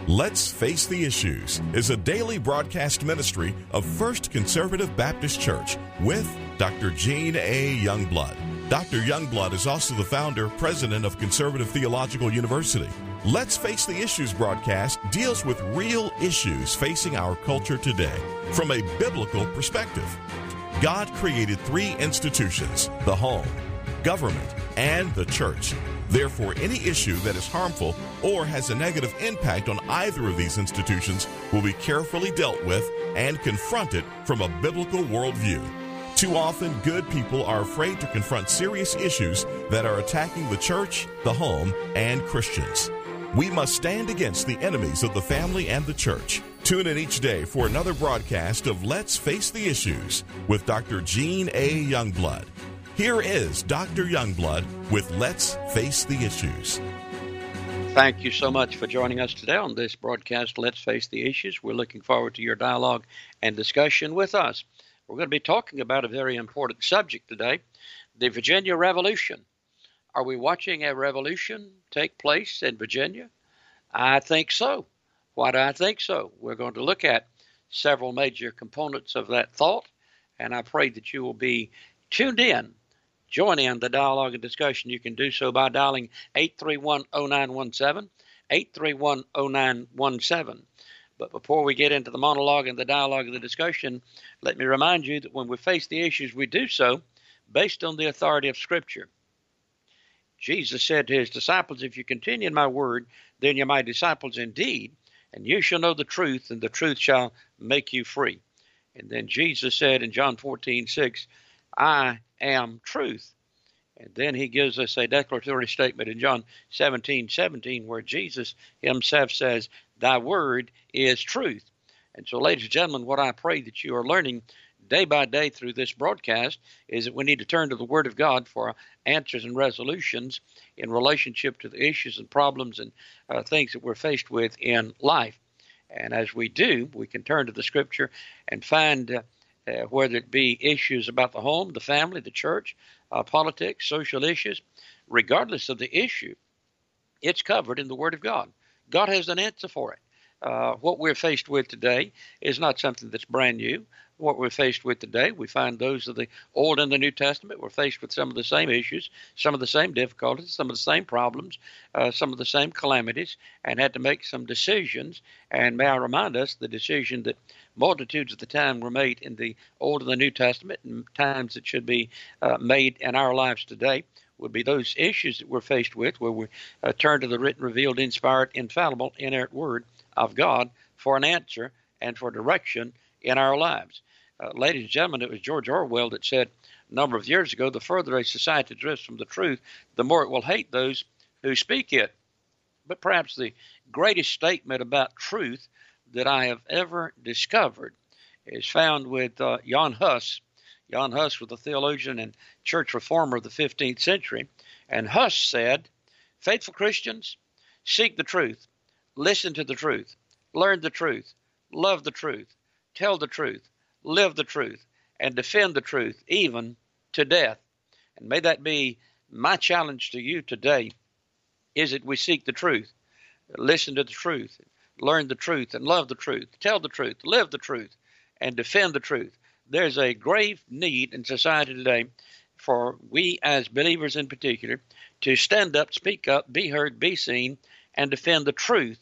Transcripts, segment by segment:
Let's Face the Issues is a daily broadcast ministry of First Conservative Baptist Church with Dr. Gene A. Youngblood. Dr. Youngblood is also the founder, president of Conservative Theological University. Let's Face the Issues broadcast deals with real issues facing our culture today from a biblical perspective. God created three institutions: the home, government, and the church. Therefore, any issue that is harmful or has a negative impact on either of these institutions will be carefully dealt with and confronted from a biblical worldview. Too often, good people are afraid to confront serious issues that are attacking the church, the home, and Christians. We must stand against the enemies of the family and the church. Tune in each day for another broadcast of Let's Face the Issues with Dr. Gene A. Youngblood. Here is Dr. Youngblood with Let's Face the Issues. Thank you so much for joining us today on this broadcast, Let's Face the Issues. We're looking forward to your dialogue and discussion with us. We're going to be talking about a very important subject today, the Virginia Revolution. Are we watching a revolution take place in Virginia? I think so. Why do I think so? We're going to look at several major components of that thought, and I pray that you will be tuned in. Join in the dialogue and discussion. You can do so by dialing 831-0917, 831-0917. But before we get into the monologue and the dialogue and the discussion, let me remind you that when we face the issues, we do so based on the authority of Scripture. Jesus said to his disciples, "If you continue in my word, then you're my disciples indeed, and you shall know the truth, and the truth shall make you free." And then Jesus said in John 14:6, "I am truth." And then he gives us a declaratory statement in John 17:17, where Jesus himself says, "Thy word is truth." And so, ladies and gentlemen, what I pray that you are learning day by day through this broadcast is that we need to turn to the Word of God for answers and resolutions in relationship to the issues and problems and things that we're faced with in life. And as we do, we can turn to the Scripture and find whether it be issues about the home, the family, the church, politics, social issues, regardless of the issue, it's covered in the Word of God. God has an answer for it. What we're faced with today is not something that's brand new. What we're faced with today, we find those of the Old and the New Testament. We're faced with some of the same issues, some of the same difficulties, some of the same problems, some of the same calamities, and had to make some decisions. And may I remind us, the decision that multitudes of the time were made in the Old and the New Testament, and times that should be made in our lives today, would be those issues that we're faced with, where we turn to the written, revealed, inspired, infallible, inerrant Word of God for an answer and for direction in our lives. Ladies and gentlemen, it was George Orwell that said a number of years ago, the further a society drifts from the truth, the more it will hate those who speak it. But perhaps the greatest statement about truth that I have ever discovered is found with Jan Hus. Jan Hus was a theologian and church reformer of the 15th century. And Hus said, "Faithful Christians, seek the truth, listen to the truth, learn the truth, love the truth, tell the truth, live the truth, and defend the truth, even to death." And may that be my challenge to you today, is that we seek the truth, listen to the truth, learn the truth, and love the truth, tell the truth, live the truth, and defend the truth. There's a grave need in society today for we as believers in particular to stand up, speak up, be heard, be seen, and defend the truth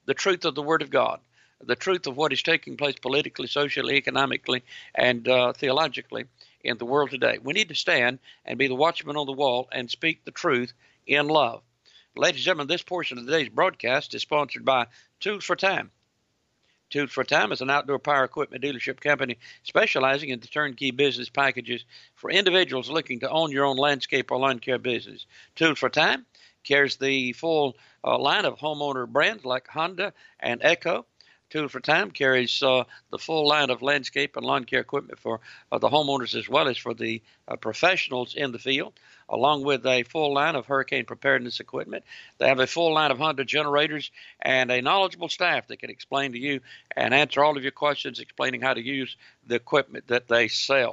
of the Word of God, the truth of what is taking place politically, socially, economically, and theologically in the world today. We need to stand and be the watchman on the wall and speak the truth in love. Ladies and gentlemen, this portion of today's broadcast is sponsored by Tools for Time. Tools for Time is an outdoor power equipment dealership company specializing in the turnkey business packages for individuals looking to own your own landscape or lawn care business. Tools for Time carries the full line of homeowner brands like Honda and Echo. Tools for Time carries the full line of landscape and lawn care equipment for the homeowners as well as for the professionals in the field, along with a full line of hurricane preparedness equipment. They have a full line of Honda generators and a knowledgeable staff that can explain to you and answer all of your questions explaining how to use the equipment that they sell.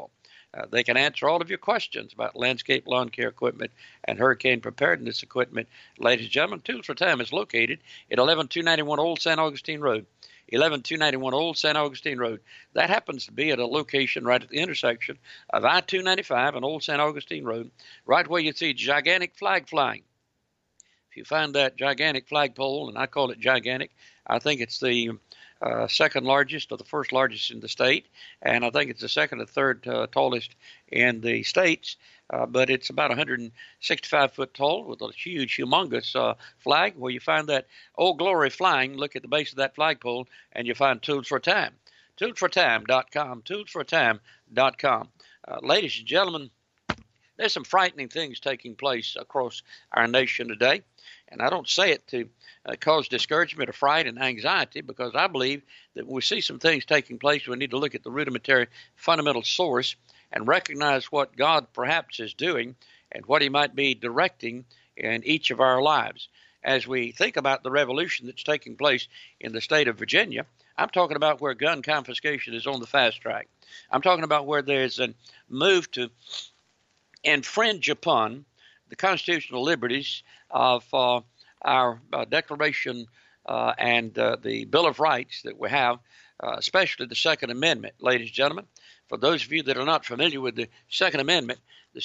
They can answer all of your questions about landscape lawn care equipment and hurricane preparedness equipment. Ladies and gentlemen, Tools for Time is located at 11291 Old San Augustine Road. 11291 Old San Augustine Road. That happens to be at a location right at the intersection of I-295 and Old San Augustine Road, right where you see gigantic flag flying. If you find that gigantic flagpole, and I call it gigantic, I think it's the second largest or the first largest in the state, and I think it's the second or third tallest in the states, but it's about 165 foot tall with a huge, humongous flag. Where you find that Old Glory flying, look at the base of that flagpole, and you find Tools for Time. ToolsForTime.com, ToolsForTime.com. Ladies and gentlemen, there's some frightening things taking place across our nation today, and I don't say it to cause discouragement or fright and anxiety, because I believe that when we see some things taking place, we need to look at the rudimentary fundamental source and recognize what God perhaps is doing and what he might be directing in each of our lives. As we think about the revolution that's taking place in the state of Virginia, I'm talking about where gun confiscation is on the fast track. I'm talking about where there's a move to infringe upon the constitutional liberties of our Declaration and the Bill of Rights that we have, especially the Second Amendment. Ladies and gentlemen, for those of you that are not familiar with the Second Amendment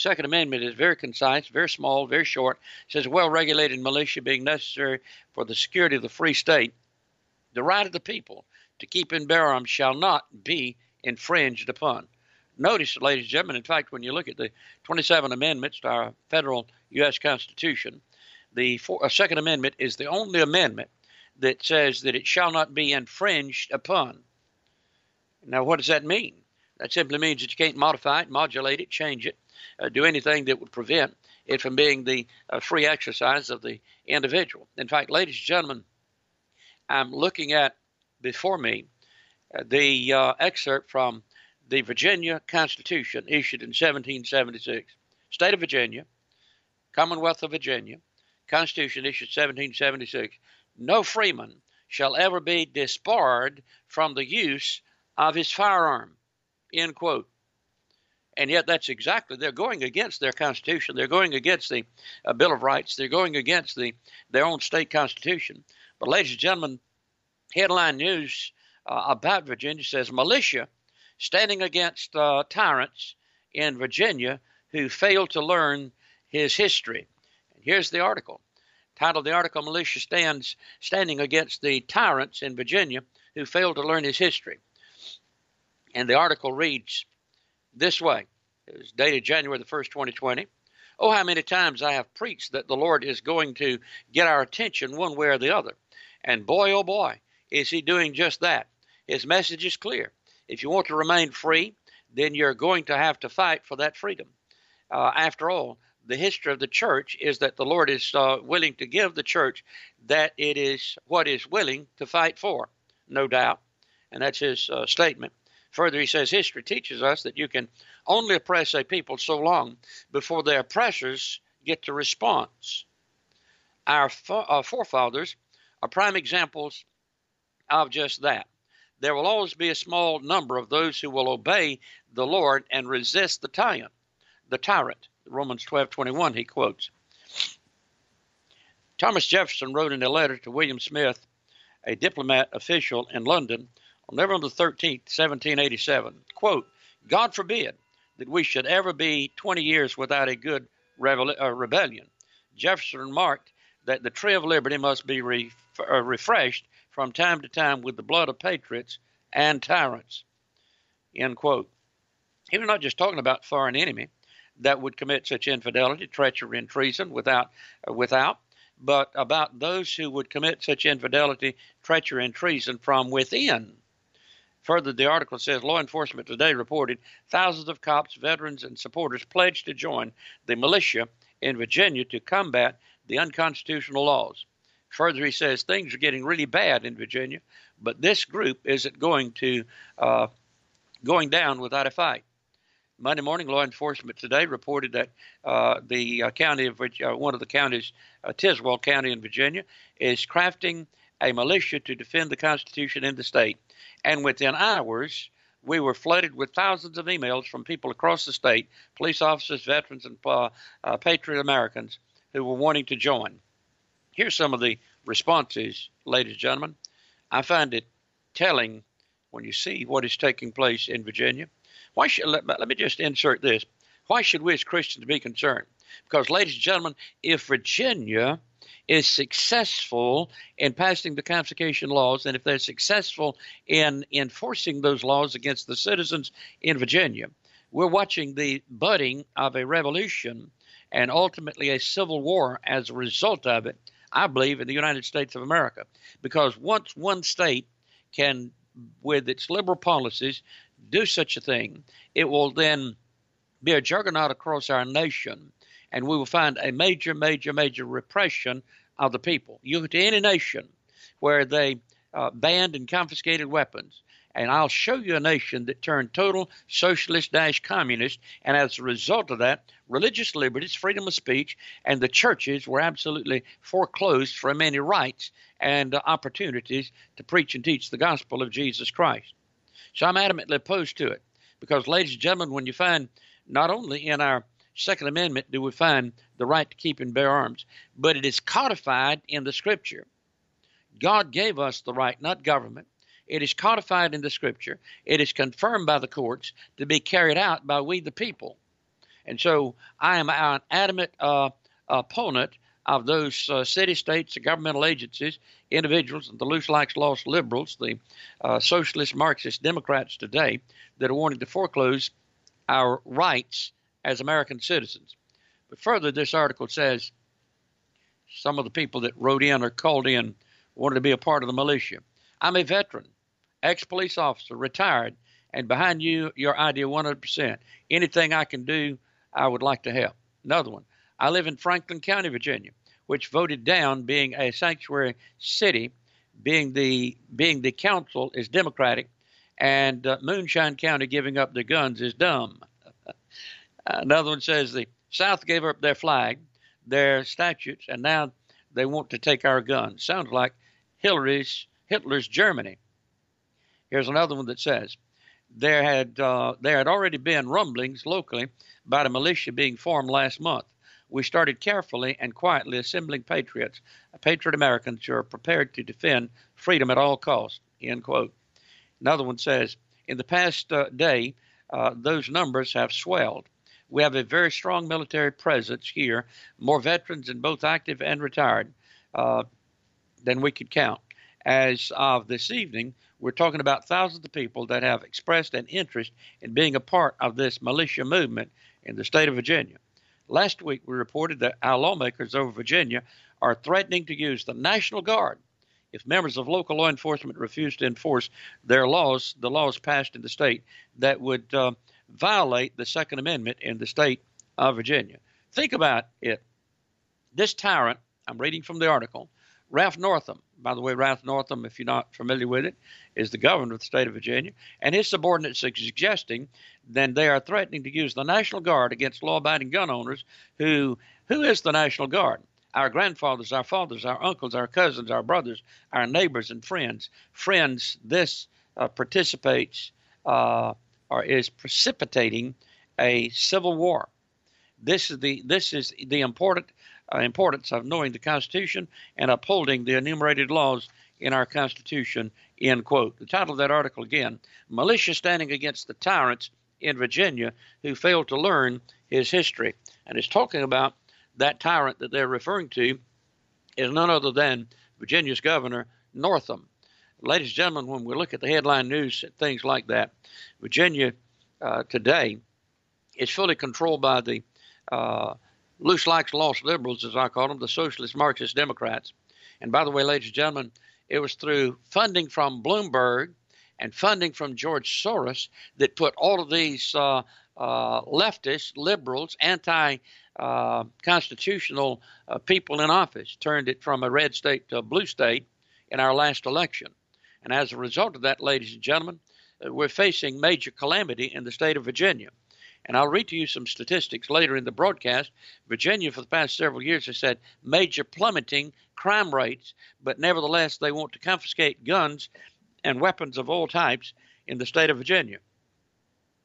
is very concise, very small, very short. It says, well-regulated militia being necessary for the security of the free state, the right of the people to keep and bear arms shall not be infringed upon. Notice, ladies and gentlemen, in fact, when you look at the 27 amendments to our federal U.S. Constitution, the Second Amendment is the only amendment that says that it shall not be infringed upon. Now, what does that mean? That simply means that you can't modify it, modulate it, change it, do anything that would prevent it from being the free exercise of the individual. In fact, ladies and gentlemen, I'm looking at before me the excerpt from the Virginia Constitution issued in 1776. State of Virginia, Commonwealth of Virginia, Constitution issued 1776. No freeman shall ever be disbarred from the use of his firearm, end quote. And yet that's exactly, they're going against their Constitution. They're going against the Bill of Rights. They're going against their own state constitution. But ladies and gentlemen, headline news about Virginia says, militia standing against tyrants in Virginia who failed to learn his history. And here's the article. Title of the article, Militia standing against the tyrants in Virginia who failed to learn his history. And the article reads this way. It was dated January the 1st, 2020. Oh, how many times I have preached that the Lord is going to get our attention one way or the other. And boy, oh boy, is he doing just that. His message is clear. If you want to remain free, then you're going to have to fight for that freedom. After all, the history of the church is that the Lord is willing to give the church that it is what is willing to fight for, no doubt. And that's his statement. Further, he says, history teaches us that you can only oppress a people so long before their oppressors get the response. Our forefathers are prime examples of just that. There will always be a small number of those who will obey the Lord and resist the tyrant. Romans 12:21, he quotes. Thomas Jefferson wrote in a letter to William Smith, a diplomat official in London, on November 13th, 1787, quote, God forbid that we should ever be 20 years without a good rebellion. Jefferson remarked that the tree of liberty must be refreshed from time to time with the blood of patriots and tyrants, end quote. He was not just talking about foreign enemy that would commit such infidelity, treachery, and treason without, but about those who would commit such infidelity, treachery, and treason from within. Further, the article says law enforcement today reported thousands of cops, veterans, and supporters pledged to join the militia in Virginia to combat the unconstitutional laws. Further, he says things are getting really bad in Virginia, but this group isn't going down without a fight. Monday morning, law enforcement today reported that the county of one of the counties, Tiswell County in Virginia, is crafting a militia to defend the Constitution in the state. And within hours, we were flooded with thousands of emails from people across the state, police officers, veterans, and patriot Americans who were wanting to join. Here's some of the responses, ladies and gentlemen. I find it telling when you see what is taking place in Virginia. Let me just insert this. Why should we as Christians be concerned? Because, ladies and gentlemen, if Virginia is successful in passing the confiscation laws, and if they're successful in enforcing those laws against the citizens in Virginia, we're watching the budding of a revolution and ultimately a civil war as a result of it, I believe, in the United States of America. Because once one state can, with its liberal policies, do such a thing, it will then be a juggernaut across our nation, and we will find a major, major, major repression of the people. You go to any nation where they banned and confiscated weapons, and I'll show you a nation that turned total socialist-communist, and as a result of that, religious liberties, freedom of speech, and the churches were absolutely foreclosed from any rights and opportunities to preach and teach the gospel of Jesus Christ. So I'm adamantly opposed to it because, ladies and gentlemen, when you find not only in our Second Amendment do we find the right to keep and bear arms, but it is codified in the Scripture. God gave us the right, not government. It is codified in the Scripture. It is confirmed by the courts to be carried out by we the people. And so I am an adamant opponent of those city states, the governmental agencies, individuals, the loose-like-lost liberals, the socialist Marxist Democrats today that are wanting to foreclose our rights as American citizens. But further, this article says some of the people that wrote in or called in wanted to be a part of the militia. I'm a veteran, ex-police officer, retired, and behind you, your idea 100%. Anything I can do, I would like to help. Another one. I live in Franklin County, Virginia, which voted down being a sanctuary city, being the council is Democratic, and Moonshine County giving up their guns is dumb. Another one says the South gave up their flag, their statutes, and now they want to take our guns. Sounds like Hitler's Germany. Here's another one that says there had already been rumblings locally about a militia being formed last month. We started carefully and quietly assembling patriots, patriot Americans who are prepared to defend freedom at all costs, end quote. Another one says, in the past day, those numbers have swelled. We have a very strong military presence here, more veterans in both active and retired than we could count. As of this evening, we're talking about thousands of people that have expressed an interest in being a part of this militia movement in the state of Virginia. Last week, we reported that our lawmakers over Virginia are threatening to use the National Guard if members of local law enforcement refuse to enforce their laws, the laws passed in the state that would violate the Second Amendment in the state of Virginia. Think about it. This tyrant, I'm reading from the article, Ralph Northam, by the way, Ralph Northam, if you're not familiar with it, is the governor of the state of Virginia, and his subordinates are suggesting that they are threatening to use the National Guard against law-abiding gun owners who is the National Guard? Our grandfathers, our fathers, our uncles, our cousins, our brothers, our neighbors and friends. Friends, this participates or is precipitating a civil war. This is the importance of knowing the Constitution and upholding the enumerated laws in our Constitution, end quote. The title of that article again, Militia Standing Against the Tyrants in Virginia Who Failed to Learn His History. And it's talking about that tyrant that they're referring to is none other than Virginia's Governor Northam. Ladies and gentlemen, when we look at the headline news and things like that, Virginia today is fully controlled by the loose-like-lost liberals, as I call them, the socialist Marxist Democrats. And by the way, ladies and gentlemen, it was through funding from Bloomberg and funding from George Soros that put all of these leftist, liberals, anti-constitutional people in office, turned it from a red state to a blue state in our last election. And as a result of that, ladies and gentlemen, we're facing major calamity in the state of Virginia. And I'll read to you some statistics later in the broadcast. Virginia, for the past several years, has had major plummeting crime rates, but nevertheless, they want to confiscate guns and weapons of all types in the state of Virginia.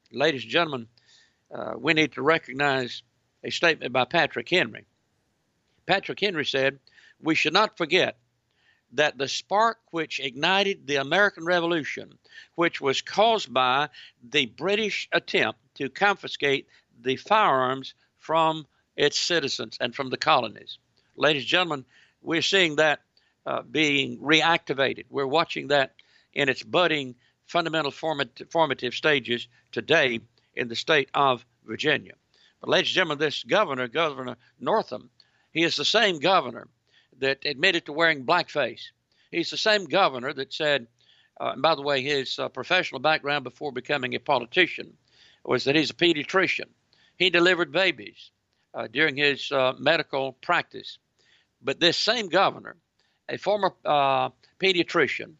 Ladies and gentlemen, we need to recognize a statement by Patrick Henry. Patrick Henry said, "We should not forget that the spark which ignited the American Revolution, which was caused by the British attempt to confiscate the firearms from its citizens and from the colonies." Ladies and gentlemen, we're seeing that being reactivated. We're watching that in its budding, fundamental formative stages today in the state of Virginia. But ladies and gentlemen, this Governor Northam, he is the same governor that admitted to wearing blackface. He's the same governor that said, and by the way, his professional background before becoming a politician was that he's a pediatrician. He delivered babies during his medical practice. But this same governor, a former pediatrician,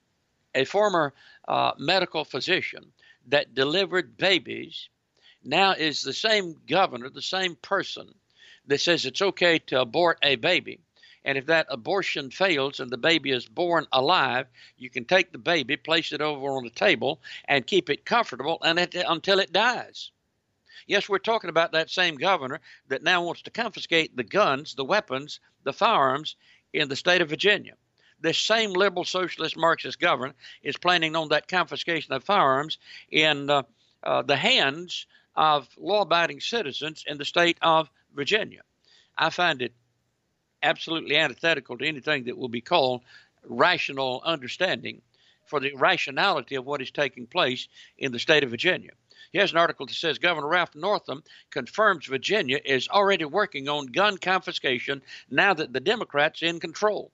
a former medical physician that delivered babies, now is the same governor, the same person that says it's okay to abort a baby. And if that abortion fails and the baby is born alive, you can take the baby, place it over on the table, and keep it comfortable until it dies. Yes, we're talking about that same governor that now wants to confiscate the guns, the weapons, the firearms in the state of Virginia. This same liberal, socialist, Marxist governor is planning on that confiscation of firearms in the hands of law-abiding citizens in the state of Virginia. I find it absolutely antithetical to anything that will be called rational understanding for the rationality of what is taking place in the state of Virginia. Here's an article that says Governor Ralph Northam confirms Virginia is already working on gun confiscation now that the Democrats are in control.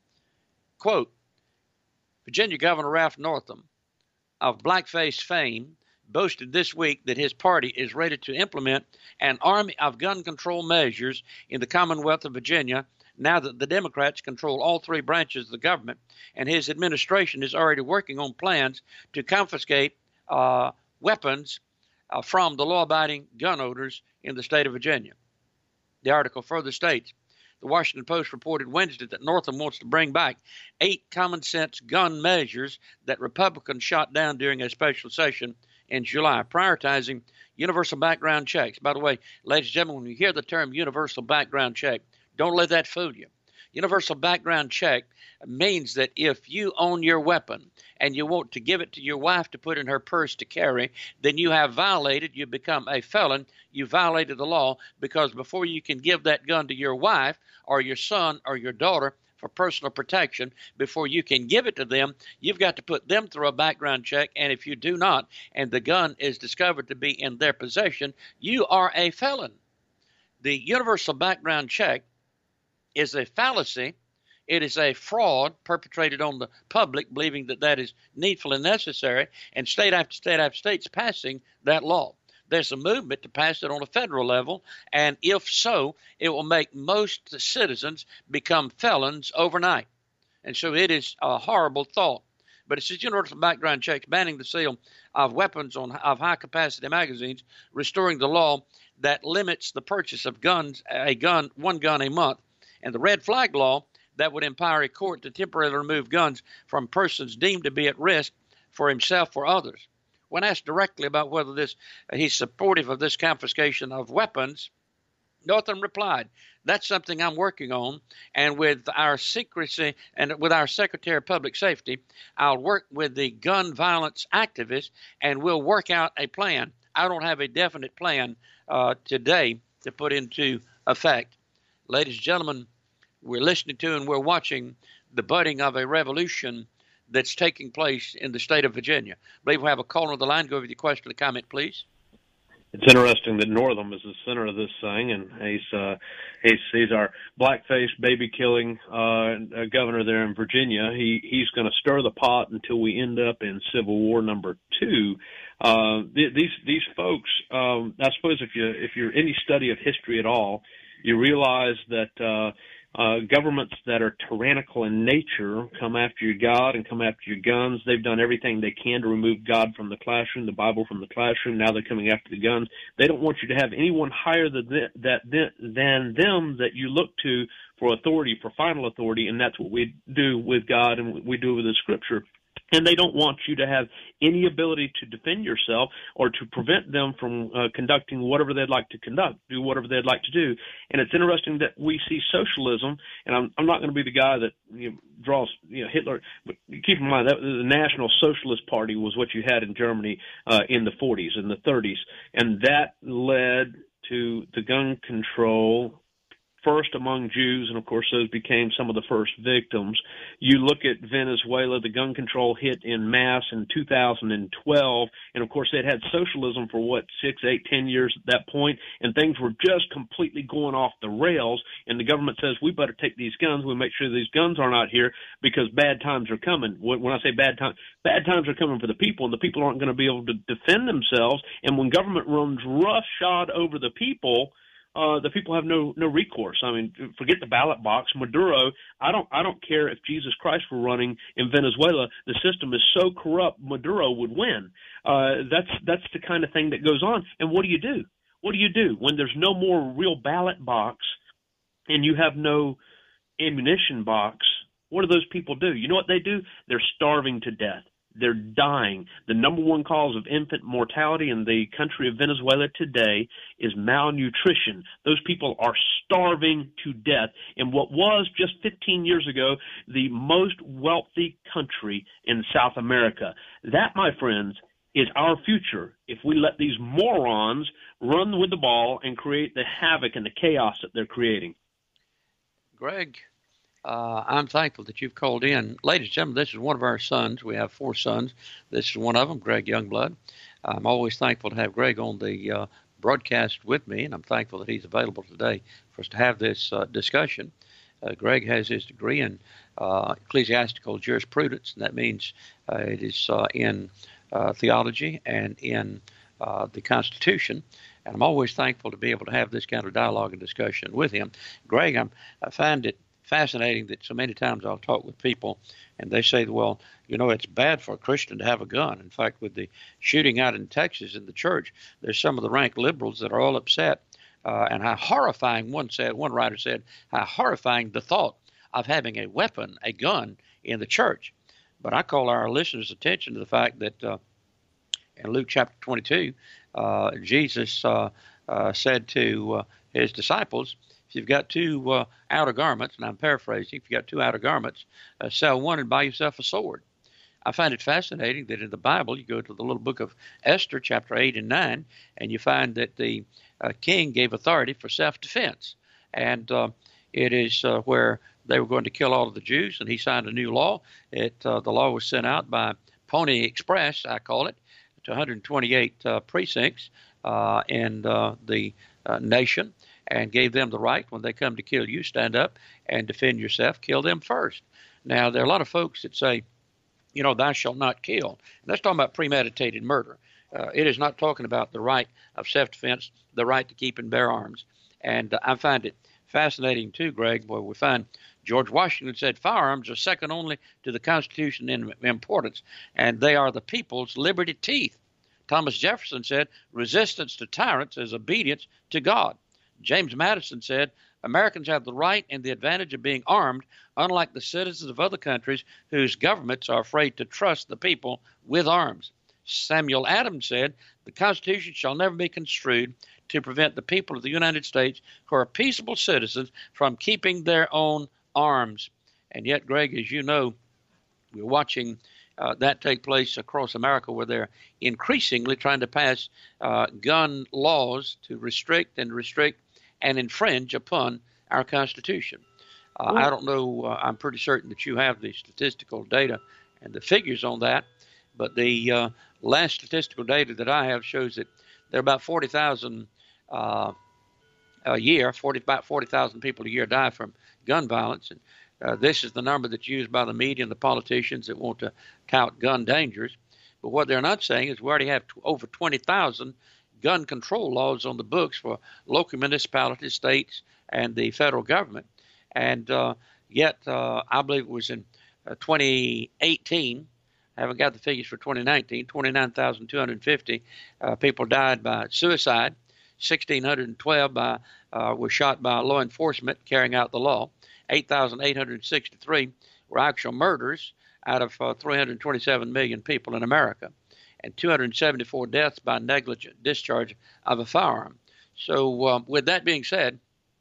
Quote, Virginia Governor Ralph Northam of blackface fame boasted this week that his party is ready to implement an army of gun control measures in the Commonwealth of Virginia now that the Democrats control all three branches of the government, and his administration is already working on plans to confiscate weapons from the law-abiding gun owners in the state of Virginia. The article further states, the Washington Post reported Wednesday that Northam wants to bring back 8 common-sense gun measures that Republicans shot down during a special session in July, prioritizing universal background checks. By the way, ladies and gentlemen, when you hear the term universal background check, don't let that fool you. Universal background check means that if you own your weapon and you want to give it to your wife to put in her purse to carry, then you have violated, you become a felon, you violated the law, because before you can give that gun to your wife or your son or your daughter for personal protection, before you can give it to them, you've got to put them through a background check, and if you do not, and the gun is discovered to be in their possession, you are a felon. The universal background check is a fallacy. It is a fraud perpetrated on the public, believing that that is needful and necessary, and state after state after state's passing that law. There's a movement to pass it on a federal level, and if so, it will make most citizens become felons overnight. And so it is a horrible thought. But it says universal background checks banning the sale of weapons of high-capacity magazines, restoring the law that limits the purchase of guns, one gun a month, and the red flag law that would empower a court to temporarily remove guns from persons deemed to be at risk for himself or others. When asked directly about whether he's supportive of this confiscation of weapons, Northam replied, that's something I'm working on, and with our secrecy and with our Secretary of Public Safety, I'll work with the gun violence activists, and we'll work out a plan. I don't have a definite plan today to put into effect. Ladies and gentlemen, we're listening to and we're watching the budding of a revolution that's taking place in the state of Virginia. I believe we have a caller on the line. Go over your question or comment, please. It's interesting that Northam is the center of this thing, and he's our blackface baby killing governor there in Virginia. He's going to stir the pot until we end up in Civil War number 2. These folks, I suppose if you're any study of history at all, you realize that governments that are tyrannical in nature come after your God and come after your guns. They've done everything they can to remove God from the classroom, the Bible from the classroom. Now they're coming after the guns. They don't want you to have anyone higher than them that you look to for authority, for final authority, and that's what we do with God and we do with the Scripture. And they don't want you to have any ability to defend yourself or to prevent them from conducting whatever they'd like to conduct, do whatever they'd like to do. And it's interesting that we see socialism, and I'm not going to be the guy that draws Hitler, but keep in mind that the National Socialist Party was what you had in Germany in the 40s and the 30s, and that led to the gun control first among Jews, and of course those became some of the first victims. You look at Venezuela, the gun control hit in mass in 2012, and of course they'd had socialism for 6, 8, 10 years at that point, and things were just completely going off the rails, and the government says, we better take these guns, we make sure these guns are not here because bad times are coming. When I say bad times are coming for the people, and the people aren't going to be able to defend themselves, and when government runs roughshod over the people have no recourse. I mean, forget the ballot box. Maduro, I don't care if Jesus Christ were running in Venezuela. The system is so corrupt, Maduro would win. That's the kind of thing that goes on. And what do you do? What do you do when there's no more real ballot box and you have no ammunition box? What do those people do? You know what they do? They're starving to death. They're dying. The number one cause of infant mortality in the country of Venezuela today is malnutrition. Those people are starving to death in what was just 15 years ago the most wealthy country in South America. That, my friends, is our future if we let these morons run with the ball and create the havoc and the chaos that they're creating. Greg, I'm thankful that you've called in. Ladies and gentlemen, this is one of our sons. We have 4 sons. This is one of them, Greg Youngblood. I'm always thankful to have Greg on the broadcast with me, and I'm thankful that he's available today for us to have this discussion. Greg has his degree in ecclesiastical jurisprudence, and that means it is in theology and in the Constitution. And I'm always thankful to be able to have this kind of dialogue and discussion with him. Greg, I find it fascinating that so many times I'll talk with people and they say, well, it's bad for a Christian to have a gun. In fact, with the shooting out in Texas in the church, there's some of the rank liberals that are all upset. And how horrifying, one writer said, how horrifying the thought of having a weapon, a gun, in the church. But I call our listeners' attention to the fact that in Luke chapter 22, Jesus said to his disciples, if you've got 2 outer garments, and I'm paraphrasing, if you've got 2 outer garments, sell one and buy yourself a sword. I find it fascinating that in the Bible, you go to the little book of Esther, chapter 8 and 9, and you find that the king gave authority for self-defense. And it is where they were going to kill all of the Jews, and he signed a new law. The law was sent out by Pony Express, I call it, to 128 precincts in the nation, and gave them the right, when they come to kill you, stand up and defend yourself, kill them first. Now, there are a lot of folks that say, thou shalt not kill. And that's talking about premeditated murder. It is not talking about the right of self-defense, the right to keep and bear arms. And I find it fascinating, too, Greg, where we find George Washington said firearms are second only to the Constitution in importance, and they are the people's liberty teeth. Thomas Jefferson said resistance to tyrants is obedience to God. James Madison said, Americans have the right and the advantage of being armed, unlike the citizens of other countries whose governments are afraid to trust the people with arms. Samuel Adams said, the Constitution shall never be construed to prevent the people of the United States who are peaceable citizens from keeping their own arms. And yet, Greg, as you know, we're watching that take place across America, where they're increasingly trying to pass gun laws to restrict and infringe upon our Constitution. I don't know. I'm pretty certain that you have the statistical data and the figures on that, but the last statistical data that I have shows that there are about 40,000 a year, about 40,000 people a year die from gun violence. And this is the number that's used by the media and the politicians that want to tout gun dangers. But what they're not saying is we already have over 20,000 gun control laws on the books for local municipalities, states, and the federal government. And yet, I believe it was in 2018, I haven't got the figures for 2019, 29,250 people died by suicide, 1,612 were shot by law enforcement carrying out the law, 8,863 were actual murders, out of 327 million people in America, and 274 deaths by negligent discharge of a firearm. So with that being said,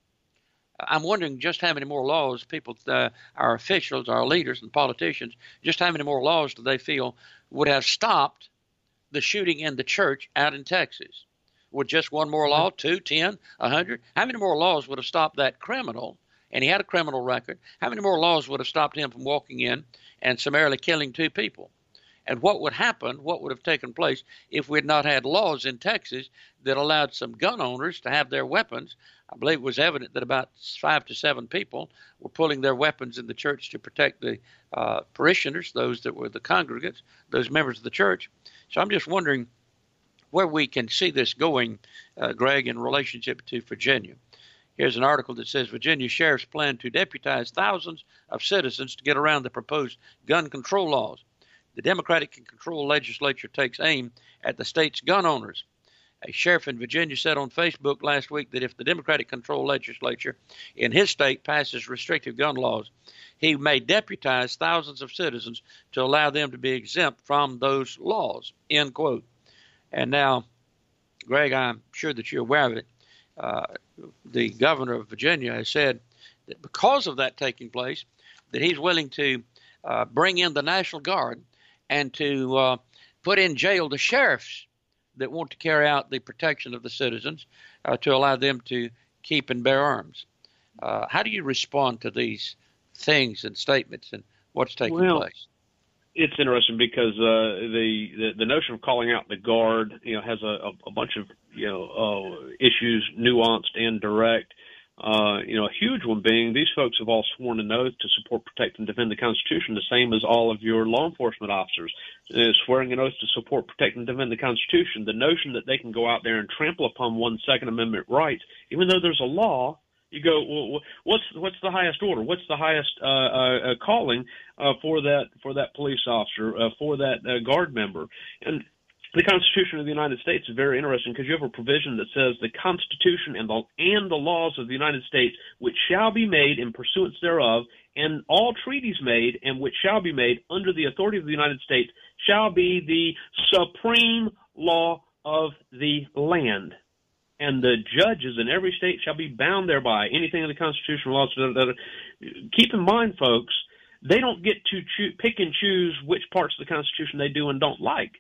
I'm wondering just how many more laws people, our officials, our leaders and politicians, just how many more laws do they feel would have stopped the shooting in the church out in Texas? Would just one more law, 2, 10, 100? How many more laws would have stopped that criminal? And he had a criminal record. How many more laws would have stopped him from walking in and summarily killing 2 people? And what would happen, what would have taken place if we had not had laws in Texas that allowed some gun owners to have their weapons? I believe it was evident that about 5 to 7 people were pulling their weapons in the church to protect the parishioners, those that were the congregants, those members of the church. So I'm just wondering where we can see this going, Greg, in relationship to Virginia. Here's an article that says Virginia sheriffs plan to deputize thousands of citizens to get around the proposed gun control laws. The Democratic and controlled legislature takes aim at the state's gun owners. A sheriff in Virginia said on Facebook last week that if the Democratic controlled legislature in his state passes restrictive gun laws, he may deputize thousands of citizens to allow them to be exempt from those laws, end quote. And now, Greg, I'm sure that you're aware of it. The governor of Virginia has said that because of that taking place, that he's willing to bring in the National Guard and to put in jail the sheriffs that want to carry out the protection of the citizens to allow them to keep and bear arms. How do you respond to these things and statements and what's taking place? It's interesting because the notion of calling out the Guard, has a bunch of issues, nuanced and direct. A huge one being these folks have all sworn an oath to support, protect, and defend the Constitution, the same as all of your law enforcement officers. Swearing an oath to support, protect, and defend the Constitution. The notion that they can go out there and trample upon one's Second Amendment rights, even though there's a law, you go, well, what's the highest order? What's the highest calling for that police officer, for that Guard member? And the Constitution of the United States is very interesting because you have a provision that says the Constitution and the laws of the United States, which shall be made in pursuance thereof, and all treaties made and which shall be made under the authority of the United States, shall be the supreme law of the land. And the judges in every state shall be bound thereby. Anything in the constitutional laws. Keep in mind, folks, they don't get to pick and choose which parts of the Constitution they do and don't like.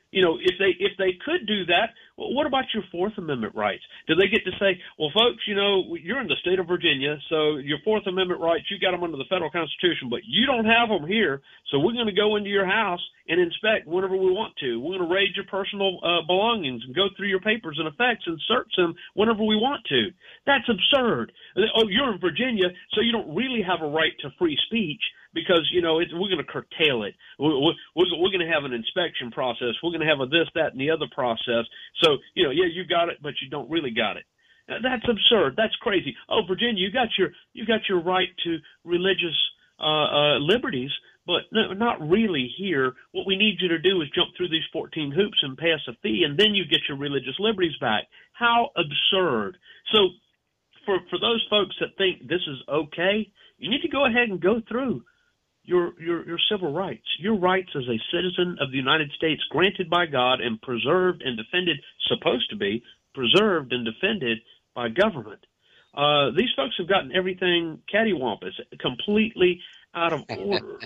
If they could do that, well, what about your Fourth Amendment rights? Do they get to say, well, folks, you're in the state of Virginia, so your Fourth Amendment rights, you got them under the federal Constitution, but you don't have them here, so we're going to go into your house and inspect whenever we want to. We're going to raid your personal belongings and go through your papers and effects and search them whenever we want to. That's absurd. Oh, you're in Virginia, so you don't really have a right to free speech because, we're going to curtail it. We're going to have an inspection process. We're going to have a this, that, and the other process. So, you got it, but you don't really got it. That's absurd. That's crazy. Oh, Virginia, you got your right to religious liberties, but no, not really here. What we need you to do is jump through these 14 hoops and pass a fee, and then you get your religious liberties back. How absurd. So for those folks that think this is okay, you need to go ahead and go through your civil rights, your rights as a citizen of the United States granted by God and preserved and defended, supposed to be preserved and defended by government. These folks have gotten everything cattywampus, completely out of order.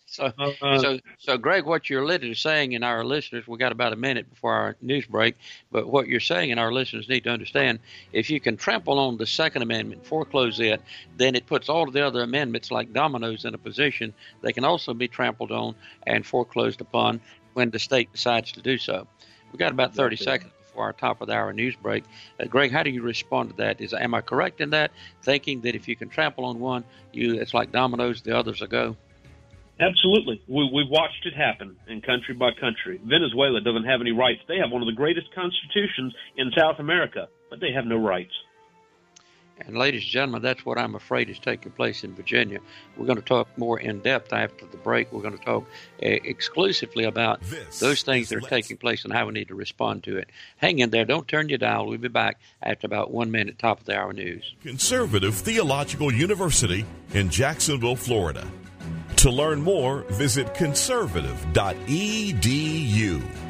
So, Greg, what you're literally saying, and our listeners, we got about a minute before our news break, but what you're saying, and our listeners need to understand, if you can trample on the Second Amendment, foreclose it, then it puts all of the other amendments like dominoes in a position. They can also be trampled on and foreclosed upon when the state decides to do so. We've got about 30 seconds before our top of the hour news break. Greg, how do you respond to that? Am I correct in that, thinking that if you can trample on one, it's like dominoes, the others will go? Absolutely. We've watched it happen in country by country. Venezuela doesn't have any rights. They have one of the greatest constitutions in South America, but they have no rights. And ladies and gentlemen, that's what I'm afraid is taking place in Virginia. We're going to talk more in depth after the break. We're going to talk exclusively about those things that are taking place and how we need to respond to it. Hang in there. Don't turn your dial. We'll be back after about 1 minute, top of the hour news. Conservative Theological University in Jacksonville, Florida. To learn more, visit conservative.edu.